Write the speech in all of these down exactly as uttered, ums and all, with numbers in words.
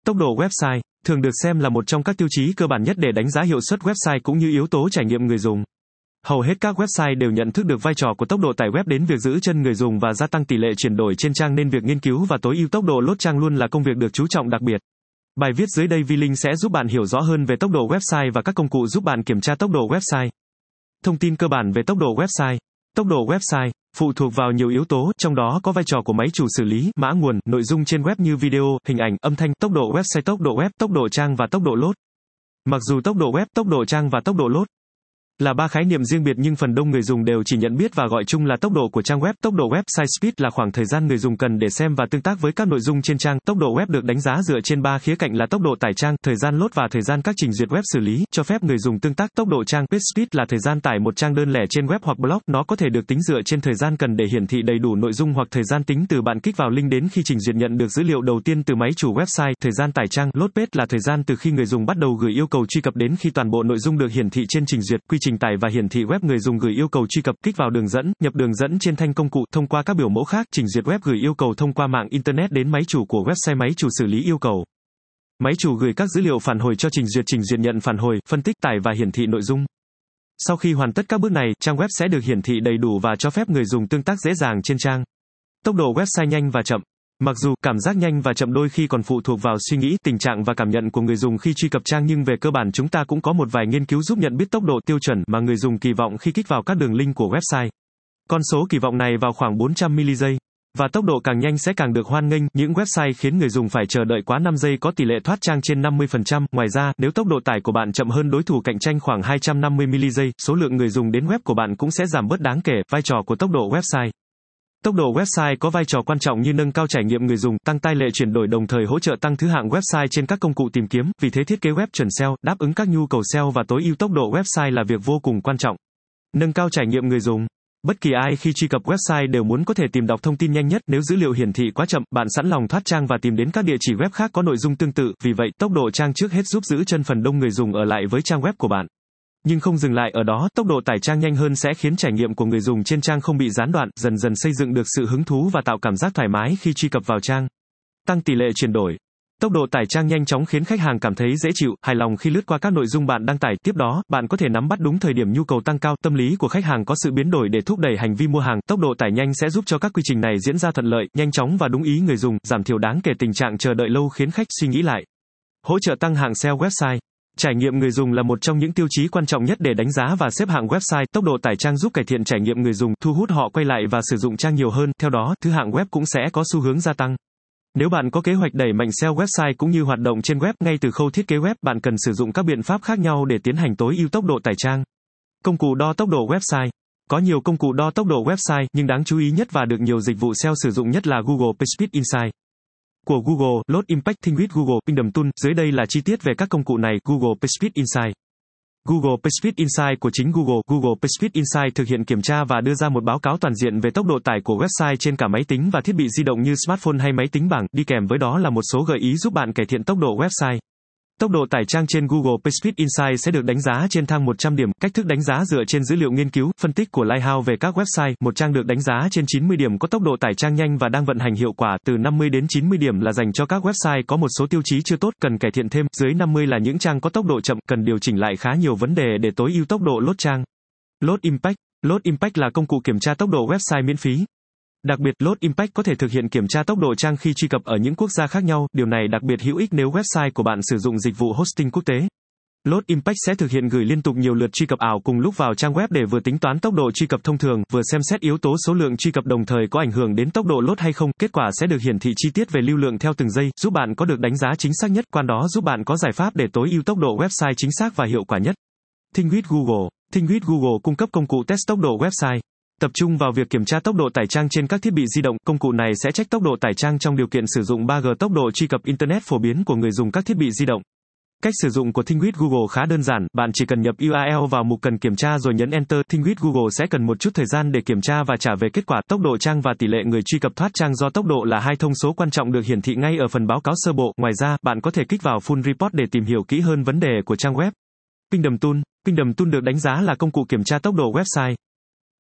Tốc độ website thường được xem là một trong các tiêu chí cơ bản nhất để đánh giá hiệu suất website cũng như yếu tố trải nghiệm người dùng. Hầu hết các website đều nhận thức được vai trò của tốc độ tải web đến việc giữ chân người dùng và gia tăng tỷ lệ chuyển đổi trên trang, nên việc nghiên cứu và tối ưu tốc độ load trang luôn là công việc được chú trọng đặc biệt. Bài viết dưới đây V-Link sẽ giúp bạn hiểu rõ hơn về tốc độ website và các công cụ giúp bạn kiểm tra tốc độ website. Thông tin cơ bản về tốc độ website. Tốc độ website phụ thuộc vào nhiều yếu tố, trong đó có vai trò của máy chủ xử lý, mã nguồn, nội dung trên web như video, hình ảnh, âm thanh, tốc độ website, tốc độ web, tốc độ trang và tốc độ load. Mặc dù tốc độ web, tốc độ trang và tốc độ load là ba khái niệm riêng biệt, nhưng phần đông người dùng đều chỉ nhận biết và gọi chung là tốc độ của trang web. Tốc độ website speed là khoảng thời gian người dùng cần để xem và tương tác với các nội dung trên trang. Tốc độ web được đánh giá dựa trên ba khía cạnh là tốc độ tải trang, thời gian load và thời gian các trình duyệt web xử lý, cho phép người dùng tương tác. Tốc độ trang page speed là thời gian tải một trang đơn lẻ trên web hoặc blog, nó có thể được tính dựa trên thời gian cần để hiển thị đầy đủ nội dung hoặc thời gian tính từ bạn kích vào link đến khi trình duyệt nhận được dữ liệu đầu tiên từ máy chủ website. Thời gian tải trang load page là thời gian từ khi người dùng bắt đầu gửi yêu cầu truy cập đến khi toàn bộ nội dung được hiển thị trên trình duyệt. Quy trình tải và hiển thị web: người dùng gửi yêu cầu truy cập, kích vào đường dẫn, nhập đường dẫn trên thanh công cụ, thông qua các biểu mẫu khác, trình duyệt web, gửi yêu cầu thông qua mạng internet đến máy chủ của website, máy chủ xử lý yêu cầu. Máy chủ gửi các dữ liệu phản hồi cho trình duyệt, trình duyệt nhận phản hồi, phân tích, tải và hiển thị nội dung. Sau khi hoàn tất các bước này, trang web sẽ được hiển thị đầy đủ và cho phép người dùng tương tác dễ dàng trên trang. Tốc độ website nhanh và chậm. Mặc dù cảm giác nhanh và chậm đôi khi còn phụ thuộc vào suy nghĩ, tình trạng và cảm nhận của người dùng khi truy cập trang, nhưng về cơ bản chúng ta cũng có một vài nghiên cứu giúp nhận biết tốc độ tiêu chuẩn mà người dùng kỳ vọng khi kích vào các đường link của website. Con số kỳ vọng này vào khoảng bốn trăm mi-li-giây. Và tốc độ càng nhanh sẽ càng được hoan nghênh. Những website khiến người dùng phải chờ đợi quá năm giây có tỷ lệ thoát trang trên năm mươi phần trăm. Ngoài ra, nếu tốc độ tải của bạn chậm hơn đối thủ cạnh tranh khoảng hai trăm năm mươi mi-li-giây, số lượng người dùng đến web của bạn cũng sẽ giảm bớt đáng kể. Vai trò của tốc độ website. Tốc độ website có vai trò quan trọng như nâng cao trải nghiệm người dùng, tăng tỷ lệ chuyển đổi, đồng thời hỗ trợ tăng thứ hạng website trên các công cụ tìm kiếm. Vì thế thiết kế web chuẩn ét e o, đáp ứng các nhu cầu ét e o và tối ưu tốc độ website là việc vô cùng quan trọng. Nâng cao trải nghiệm người dùng. Bất kỳ ai khi truy cập website đều muốn có thể tìm đọc thông tin nhanh nhất. Nếu dữ liệu hiển thị quá chậm, bạn sẵn lòng thoát trang và tìm đến các địa chỉ web khác có nội dung tương tự. Vì vậy, tốc độ trang trước hết giúp giữ chân phần đông người dùng ở lại với trang web của bạn. Nhưng không dừng lại ở đó, tốc độ tải trang nhanh hơn sẽ khiến trải nghiệm của người dùng trên trang không bị gián đoạn, dần dần xây dựng được sự hứng thú và tạo cảm giác thoải mái khi truy cập vào trang. Tăng tỷ lệ chuyển đổi. Tốc độ tải trang nhanh chóng khiến khách hàng cảm thấy dễ chịu, hài lòng khi lướt qua các nội dung bạn đăng tải. Tiếp đó, bạn có thể nắm bắt đúng thời điểm nhu cầu tăng cao, tâm lý của khách hàng có sự biến đổi để thúc đẩy hành vi mua hàng. Tốc độ tải nhanh sẽ giúp cho các quy trình này diễn ra thuận lợi, nhanh chóng và đúng ý người dùng, giảm thiểu đáng kể tình trạng chờ đợi lâu khiến khách suy nghĩ lại. Hỗ trợ tăng hạng ét e o website. Trải nghiệm người dùng là một trong những tiêu chí quan trọng nhất để đánh giá và xếp hạng website. Tốc độ tải trang giúp cải thiện trải nghiệm người dùng, thu hút họ quay lại và sử dụng trang nhiều hơn. Theo đó, thứ hạng web cũng sẽ có xu hướng gia tăng. Nếu bạn có kế hoạch đẩy mạnh ét e o website cũng như hoạt động trên web, ngay từ khâu thiết kế web, bạn cần sử dụng các biện pháp khác nhau để tiến hành tối ưu tốc độ tải trang. Công cụ đo tốc độ website. Có nhiều công cụ đo tốc độ website, nhưng đáng chú ý nhất và được nhiều dịch vụ ét e o sử dụng nhất là Google PageSpeed Insights của Google, Load Impact, Think with Google, Pingdom Tool. Dưới đây là chi tiết về các công cụ này. Google PageSpeed Insights. Google PageSpeed Insights của chính Google. Google PageSpeed Insights thực hiện kiểm tra và đưa ra một báo cáo toàn diện về tốc độ tải của website trên cả máy tính và thiết bị di động như smartphone hay máy tính bảng. Đi kèm với đó là một số gợi ý giúp bạn cải thiện tốc độ website. Tốc độ tải trang trên Google PageSpeed Insights sẽ được đánh giá trên thang một trăm điểm. Cách thức đánh giá dựa trên dữ liệu nghiên cứu, phân tích của Lighthouse về các website. Một trang được đánh giá trên chín mươi điểm có tốc độ tải trang nhanh và đang vận hành hiệu quả. Từ năm mươi đến chín mươi điểm là dành cho các website có một số tiêu chí chưa tốt, cần cải thiện thêm. Dưới năm mươi là những trang có tốc độ chậm, cần điều chỉnh lại khá nhiều vấn đề để tối ưu tốc độ load trang. Load Impact. Load Impact là công cụ kiểm tra tốc độ website miễn phí. Đặc biệt, Load Impact có thể thực hiện kiểm tra tốc độ trang khi truy cập ở những quốc gia khác nhau. Điều này đặc biệt hữu ích nếu website của bạn sử dụng dịch vụ hosting quốc tế. Load Impact sẽ thực hiện gửi liên tục nhiều lượt truy cập ảo cùng lúc vào trang web để vừa tính toán tốc độ truy cập thông thường, vừa xem xét yếu tố số lượng truy cập đồng thời có ảnh hưởng đến tốc độ load hay không. Kết quả sẽ được hiển thị chi tiết về lưu lượng theo từng giây, giúp bạn có được đánh giá chính xác nhất, qua đó giúp bạn có giải pháp để tối ưu tốc độ website chính xác và hiệu quả nhất. Think with Google. Think with Google cung cấp công cụ test tốc độ website. Tập trung vào việc kiểm tra tốc độ tải trang trên các thiết bị di động, công cụ này sẽ check tốc độ tải trang trong điều kiện sử dụng ba G, tốc độ truy cập Internet phổ biến của người dùng các thiết bị di động. Cách sử dụng của Think with Google khá đơn giản, bạn chỉ cần nhập u rờ lờ vào mục cần kiểm tra rồi nhấn Enter. Think with Google sẽ cần một chút thời gian để kiểm tra và trả về kết quả. Tốc độ trang và tỷ lệ người truy cập thoát trang do tốc độ là hai thông số quan trọng được hiển thị ngay ở phần báo cáo sơ bộ. Ngoài ra, bạn có thể kích vào Full Report để tìm hiểu kỹ hơn vấn đề của trang web. Pingdom Tool. Pingdom Tool được đánh giá là công cụ kiểm tra tốc độ website.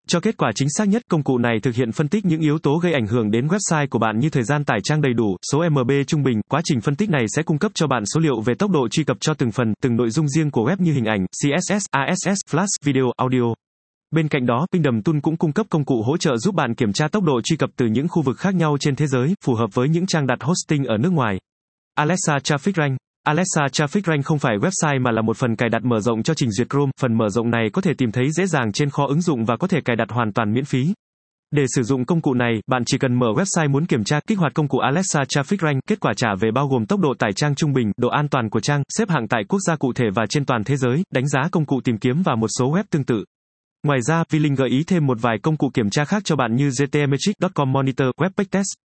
Cho kết quả chính xác nhất, công cụ này thực hiện phân tích những yếu tố gây ảnh hưởng đến website của bạn như thời gian tải trang đầy đủ, số em bê trung bình. Quá trình phân tích này sẽ cung cấp cho bạn số liệu về tốc độ truy cập cho từng phần, từng nội dung riêng của web như hình ảnh, xê ét ét, a ét ét, Flash, video, audio. Bên cạnh đó, Pingdom Tool cũng cung cấp công cụ hỗ trợ giúp bạn kiểm tra tốc độ truy cập từ những khu vực khác nhau trên thế giới, phù hợp với những trang đặt hosting ở nước ngoài. Alexa Traffic Rank. Alexa Traffic Rank không phải website mà là một phần cài đặt mở rộng cho trình duyệt Chrome. Phần mở rộng này có thể tìm thấy dễ dàng trên kho ứng dụng và có thể cài đặt hoàn toàn miễn phí. Để sử dụng công cụ này, bạn chỉ cần mở website muốn kiểm tra, kích hoạt công cụ Alexa Traffic Rank, kết quả trả về bao gồm tốc độ tải trang trung bình, độ an toàn của trang, xếp hạng tại quốc gia cụ thể và trên toàn thế giới, đánh giá công cụ tìm kiếm và một số web tương tự. Ngoài ra, Vlink gợi ý thêm một vài công cụ kiểm tra khác cho bạn như gtmetric chấm com Monitor, Web Page Test.